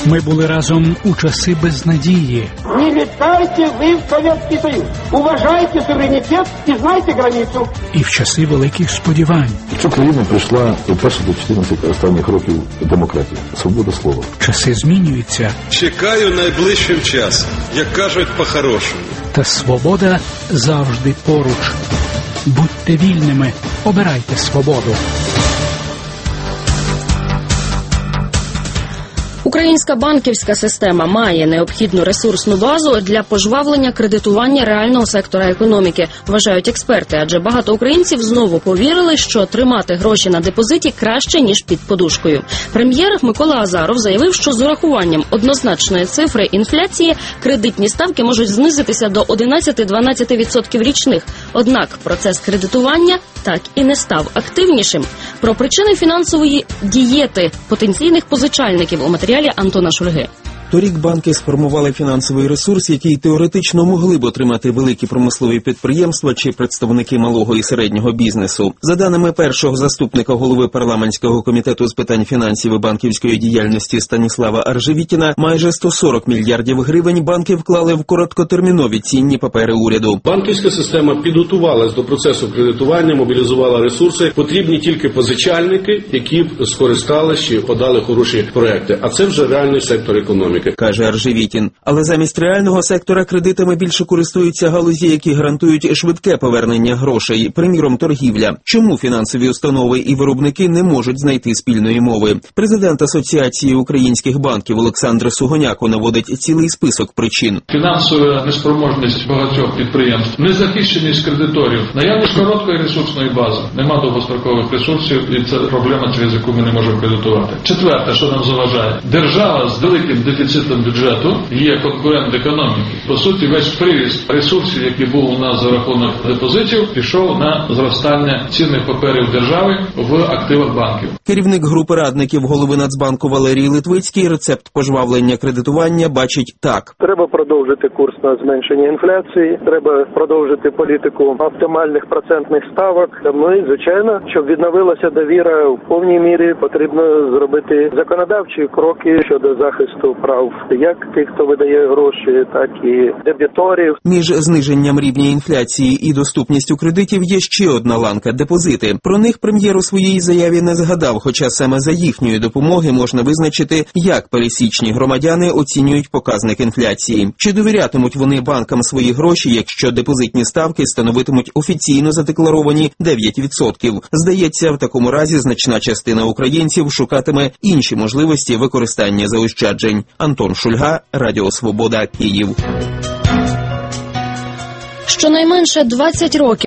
Ми були разом у часи безнадії. Не летайте ви в Советский Союз. Уважайте суверенітет і знайте границю. І в часи великих сподівань. Цю країну прийшла вперше до 14 останніх років демократія, свобода слова. Часи змінюються. Чекаю найближчим часом, як кажуть по-хорошому. Та свобода завжди поруч. Будьте вільними, обирайте свободу. Українська банківська система має необхідну ресурсну базу для пожвавлення кредитування реального сектора економіки, вважають експерти, адже багато українців знову повірили, що тримати гроші на депозиті краще, ніж під подушкою. Прем'єр Микола Азаров заявив, що з урахуванням однозначної цифри інфляції кредитні ставки можуть знизитися до 11-12% річних. Однак процес кредитування так і не став активнішим. Про причини фінансової дієти потенційних позичальників у матеріалі Антона Шульги. Торік банки сформували фінансовий ресурс, який теоретично могли б отримати великі промислові підприємства чи представники малого і середнього бізнесу. За даними першого заступника голови парламентського комітету з питань фінансів і банківської діяльності Станіслава Аржевітіна, майже 140 мільярдів гривень банки вклали в короткотермінові цінні папери уряду. Банківська система підготувалась до процесу кредитування, мобілізувала ресурси. Потрібні тільки позичальники, які б скористалися чи подали хороші проекти. А це вже реальний сектор економіки, каже Аржевітін. Але замість реального сектора кредитами більше користуються галузі, які гарантують швидке повернення грошей, приміром торгівля. Чому фінансові установи і виробники не можуть знайти спільної мови? Президент Асоціації українських банків Олександр Сугоняко наводить цілий список причин. Фінансова неспроможність багатьох підприємств, незахищеність кредиторів, наявність короткої ресурсної бази, нема довгострокових ресурсів, і це проблема, через яку ми не можемо кредитувати. Четверте, що нам заважає, держава з великим дефіцитом бюджету є конкурент економіки. По суті, весь приріст ресурсів, який був у нас за рахунок депозитів, пішов на зростання цінних паперів держави в активах банків. Керівник групи радників голови Нацбанку Валерій Литвицький рецепт пожвавлення кредитування бачить так. Треба продовжити курс на зменшення інфляції, треба продовжити політику оптимальних процентних ставок. Ну і, звичайно, щоб відновилася довіра в повній мірі, потрібно зробити законодавчі кроки щодо захисту прав як тих, хто видає гроші, так і дебіторів. Між зниженням рівня інфляції і доступністю кредитів є ще одна ланка – депозити. Про них прем'єр у своїй заяві не згадав, хоча саме за їхньої допомоги можна визначити, як пересічні громадяни оцінюють показник інфляції. Чи довірятимуть вони банкам свої гроші, якщо депозитні ставки становитимуть офіційно задекларовані 9%? Здається, в такому разі значна частина українців шукатиме інші можливості використання заощаджень. Антон Шульга, Радіо Свобода, Київ. Щонайменше 20 років